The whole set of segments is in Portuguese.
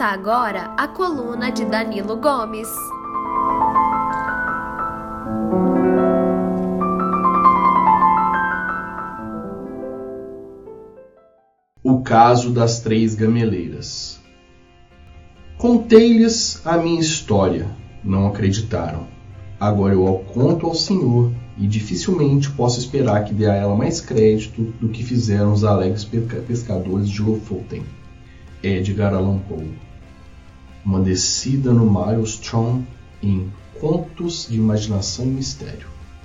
agora a coluna de Danilo Gomes. O caso das 3 gameleiras. Contei-lhes a minha história, não acreditaram. Agora eu a conto ao Senhor e dificilmente posso esperar que dê a ela mais crédito do que fizeram os alegres pescadores de Lofoten. Edgar Allan Poe. Uma descida no Maelstrom em Contos de Imaginação e Mistério.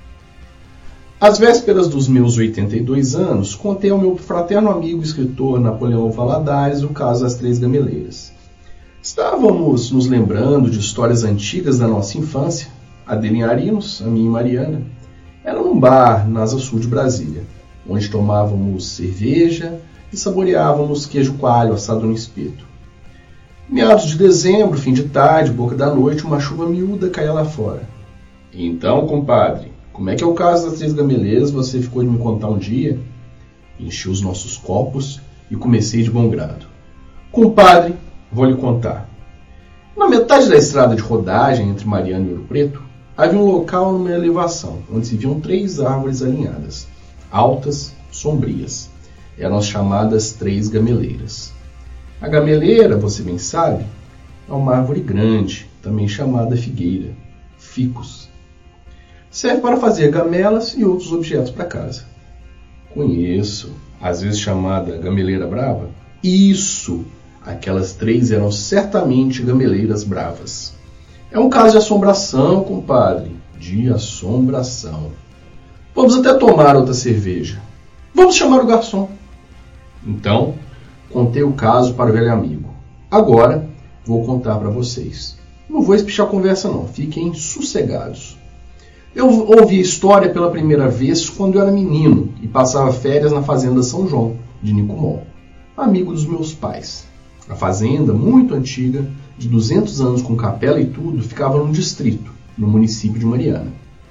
Às vésperas dos meus 82 anos, contei ao meu fraterno amigo escritor Napoleão Valadares o caso das 3 gameleiras. Estávamos nos lembrando de histórias antigas da nossa infância, a dele em Arinos, a minha em Mariana. Era num bar na Asa Sul de Brasília, onde tomávamos cerveja e saboreávamos queijo coalho assado no espeto. Meados de dezembro, fim de tarde, boca da noite, uma chuva miúda caía lá fora. Então, compadre, como é que é o caso das 3 gameleiras? Você ficou de me contar um dia? Enchi os nossos copos e comecei de bom grado. Compadre, vou lhe contar. Na metade da estrada de rodagem entre Mariana e Ouro Preto, havia um local numa elevação, onde se viam 3 árvores alinhadas, altas, sombrias. Eram as chamadas 3 gameleiras. A gameleira, você bem sabe, é uma árvore grande, também chamada figueira, ficus. Serve para fazer gamelas e outros objetos para casa. Conheço, às vezes chamada gameleira brava. Isso, aquelas 3 eram certamente gameleiras bravas. É um caso de assombração, compadre, de assombração. Vamos até tomar outra cerveja. Vamos chamar o garçom. Então, contei o caso para o velho amigo. Agora, vou contar para vocês. Não vou espichar a conversa não, fiquem sossegados. Eu ouvi a história pela primeira vez quando eu era menino e passava férias na fazenda São João, de Nicomol, amigo dos meus pais. A fazenda, muito antiga, de 200 anos com capela e tudo, ficava num distrito, no município de Mariana.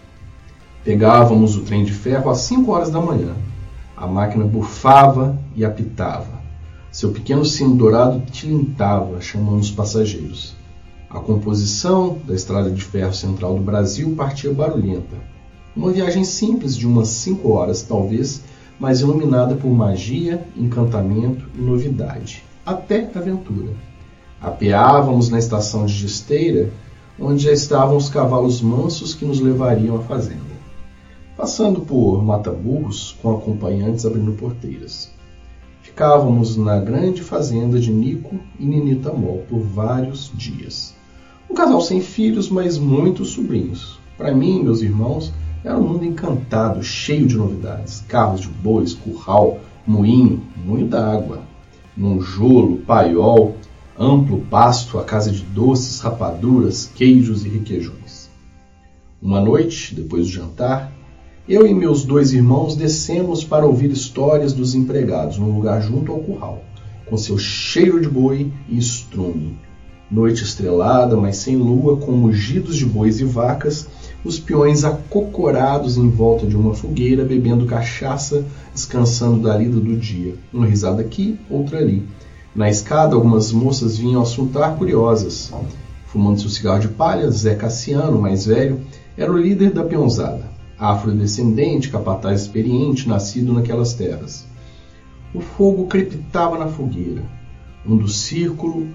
Pegávamos o trem de ferro às 5 horas da manhã. A máquina bufava e apitava. Seu pequeno sino dourado tilintava, chamando os passageiros. A composição da estrada de ferro central do Brasil partia barulhenta. Uma viagem simples de umas 5 horas, talvez, mas iluminada por magia, encantamento e novidade. Até aventura. Apeávamos na estação de Gisteira, onde já estavam os cavalos mansos que nos levariam à fazenda. Passando por mata-burros, com acompanhantes abrindo porteiras. Ficávamos na grande fazenda de Nico e Ninita Mol por vários dias. Um casal sem filhos, mas muitos sobrinhos. Para mim e meus irmãos, era um mundo encantado, cheio de novidades. Carros de bois, curral, moinho d'água, monjolo, paiol, amplo pasto, a casa de doces, rapaduras, queijos e requeijões. Uma noite, depois do jantar, eu e meus 2 irmãos descemos para ouvir histórias dos empregados num lugar junto ao curral, com seu cheiro de boi e estrume. Noite estrelada, mas sem lua, com mugidos de bois e vacas, os peões acocorados em volta de uma fogueira, bebendo cachaça, descansando da lida do dia. Uma risada aqui, outra ali. Na escada, algumas moças vinham assuntar curiosas. Fumando seu cigarro de palha, Zé Cassiano, mais velho, era o líder da peãozada. Afrodescendente, capataz experiente, nascido naquelas terras. O fogo crepitava na fogueira. Um do círculo,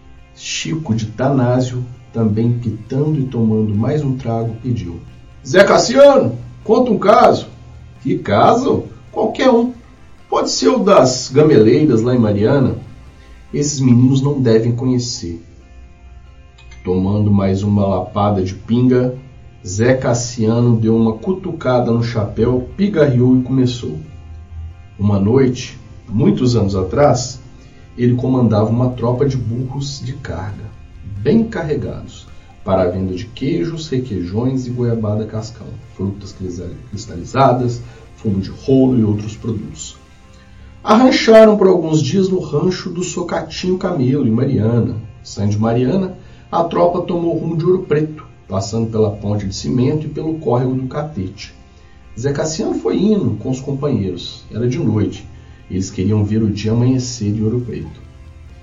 Chico de Tanásio, também pitando e tomando mais um trago, pediu: Zé Cassiano, conta um caso. Que caso? Qualquer um. Pode ser o das gameleiras lá em Mariana. Esses meninos não devem conhecer. Tomando mais uma lapada de pinga, Zé Cassiano deu uma cutucada no chapéu, pigarreou e começou. Uma noite, muitos anos atrás, ele comandava uma tropa de burros de carga, bem carregados, para a venda de queijos, requeijões e goiabada cascão, frutas cristalizadas, fumo de rolo e outros produtos. Arrancharam por alguns dias no rancho do Socatinho Camelo, em Mariana. Saindo de Mariana, a tropa tomou rumo de Ouro Preto, passando pela ponte de cimento e pelo córrego do Catete. Zé Cassiano foi indo com os companheiros. Era de noite. Eles queriam ver o dia amanhecer de Ouro Preto.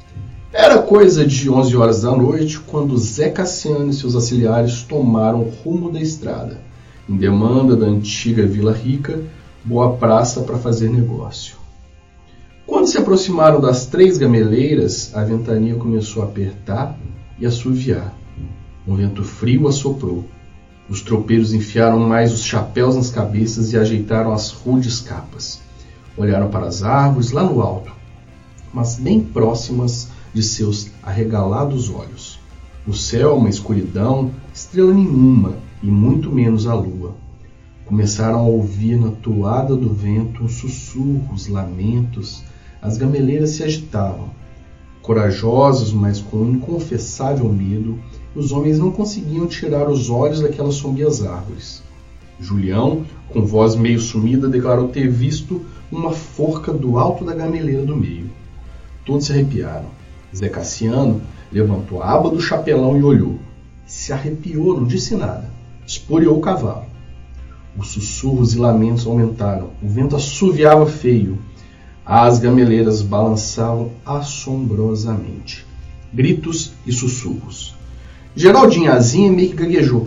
Era coisa de 11 horas da noite quando Zé Cassiano e seus auxiliares tomaram o rumo da estrada, em demanda da antiga Vila Rica, boa praça para fazer negócio. Quando se aproximaram das 3 gameleiras, a ventania começou a apertar e assoviar. Um vento frio assoprou. Os tropeiros enfiaram mais os chapéus nas cabeças e ajeitaram as rudes capas. Olharam para as árvores lá no alto, mas bem próximas de seus arregalados olhos. O céu, uma escuridão, estrela nenhuma e muito menos a lua. Começaram a ouvir na toada do vento uns sussurros, lamentos. As gameleiras se agitavam. Corajosos, mas com um inconfessável medo, os homens não conseguiam tirar os olhos daquelas sombrias árvores. Julião, com voz meio sumida, declarou ter visto uma forca do alto da gameleira do meio. Todos se arrepiaram. Zé Cassiano levantou a aba do chapelão e olhou. Se arrepiou, não disse nada. Esporeou o cavalo. Os sussurros e lamentos aumentaram. O vento assoviava feio. As gameleiras balançavam assombrosamente. Gritos e sussurros. Geraldinho Azinha meio que gaguejou.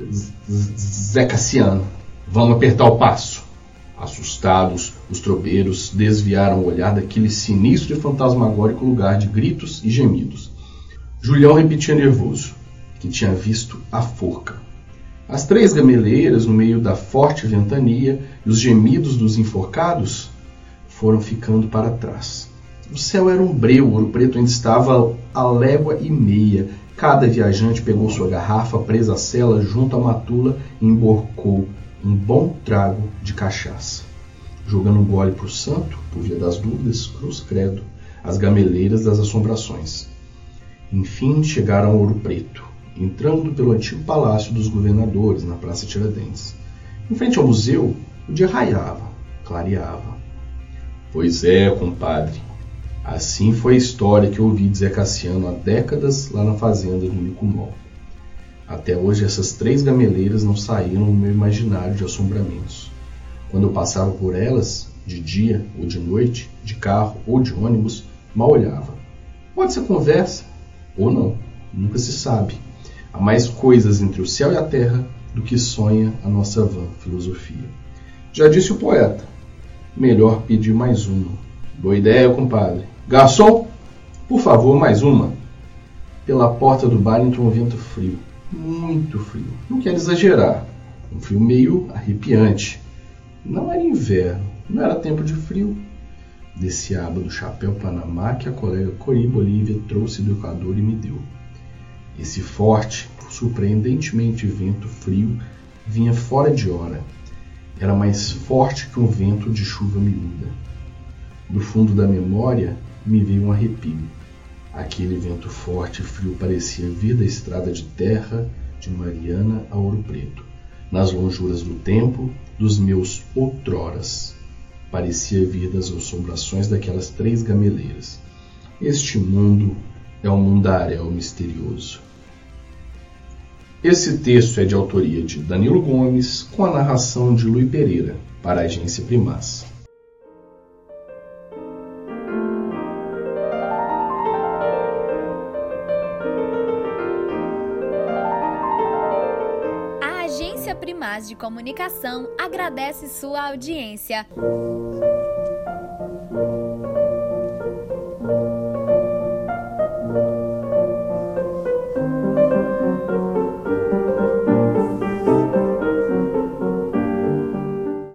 Zé Cassiano, vamos apertar o passo. Assustados, os tropeiros desviaram o olhar daquele sinistro e fantasmagórico lugar de gritos e gemidos. Julião repetia nervoso que tinha visto a forca. As 3 gameleiras, no meio da forte ventania, e os gemidos dos enforcados foram ficando para trás. O céu era um breu, o Ouro Preto ainda estava a légua e meia. Cada viajante pegou sua garrafa presa à sela junto à matula e emborcou um bom trago de cachaça. Jogando um gole por santo, por via das dúvidas, cruz credo, as gameleiras das assombrações. Enfim chegaram ao Ouro Preto, entrando pelo antigo palácio dos governadores, na Praça Tiradentes. Em frente ao museu, o dia raiava, clareava. Pois é, compadre. Assim foi a história que eu ouvi de Zé Cassiano há décadas lá na fazenda do Nicumol. Até hoje essas 3 gameleiras não saíram no meu imaginário de assombramentos. Quando eu passava por elas, de dia ou de noite, de carro ou de ônibus, mal olhava. Pode ser conversa, ou não, nunca se sabe. Há mais coisas entre o céu e a terra do que sonha a nossa vã filosofia. Já disse o poeta, melhor pedir mais uma. Boa ideia, compadre. Garçom, por favor, mais uma. Pela porta do bar entrou um vento frio. Muito frio. Não quero exagerar. Um frio meio arrepiante. Não era inverno. Não era tempo de frio. Desci a aba do chapéu Panamá que a colega Cori Bolívia trouxe do Equador e me deu. Esse forte, surpreendentemente vento frio vinha fora de hora. Era mais forte que um vento de chuva miúda. Do fundo da memória me veio um arrepio. Aquele vento forte e frio parecia vir da estrada de terra de Mariana a Ouro Preto, nas lonjuras do tempo dos meus outroras. Parecia vir das assombrações daquelas 3 gameleiras. Este mundo é um mundaréu misterioso. Esse texto é de autoria de Danilo Gomes, com a narração de Luí Pereira, para a Agência Primaz. A Agência Primaz de Comunicação agradece sua audiência.